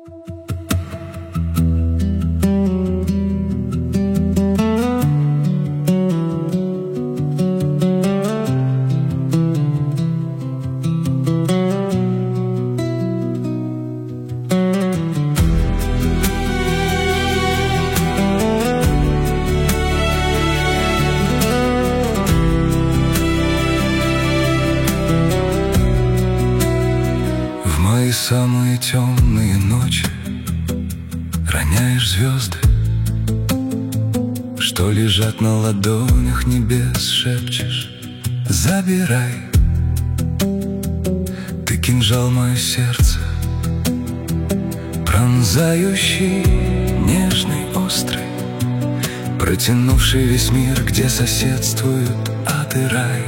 Самые темные ночи роняешь звезды, что лежат на ладонях небес, шепчешь: забирай. Ты кинжал мое сердце, пронзающий, нежный, острый, протянувший весь мир, где соседствуют ад и рай.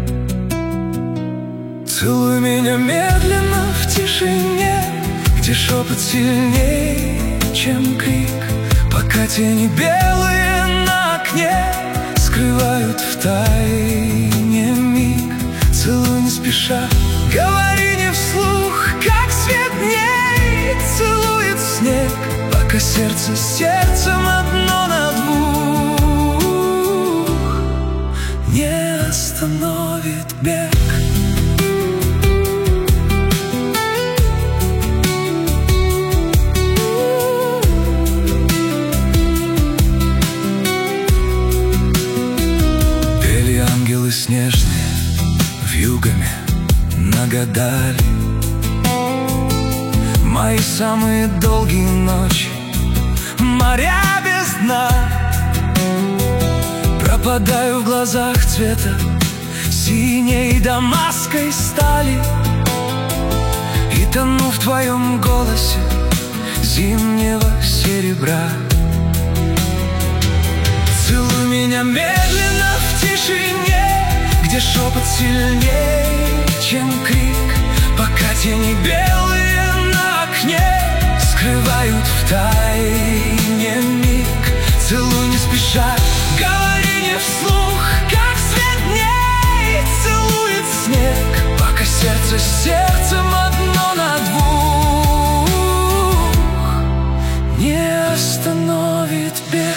Целуй меня медленно в тишине, где шепот сильнее, чем крик, пока тени белые на окне скрывают в тайне миг. Целуй не спеша, говори не вслух, как свет дней целует снег, пока сердце с сердцем одно на двух не остановит бег. Снежные вьюгами нагадали мои самые долгие ночи, моря без дна. Пропадаю в глазах цвета синей дамасской стали и тону в твоем голосе зимнего серебра. Целуй меня медленно в тишине, где шепот сильнее, чем крик, пока тени белые на окне скрывают в тайне миг. Целуй не спеша, говори не вслух, как свет дней целует снег, пока сердце с сердцем одно на двух не остановит бег.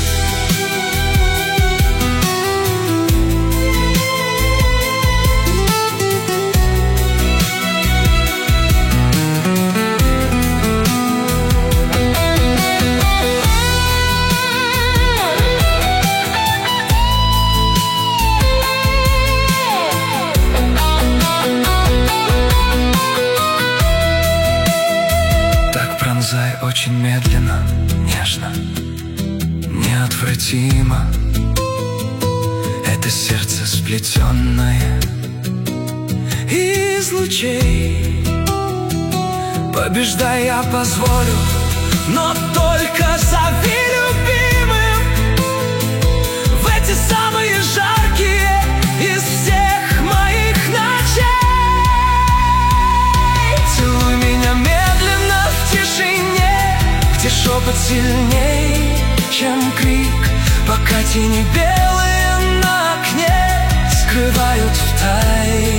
Очень медленно, нежно, неотвратимо. Это сердце сплетенное из лучей. Побеждай, я позволю, но только зови любимым в эти самые жаркие из всех моих ночей. Целуй меня медленно в тишине, где шепот сильней, чем крик, пока тени белые на окне скрывают в тайне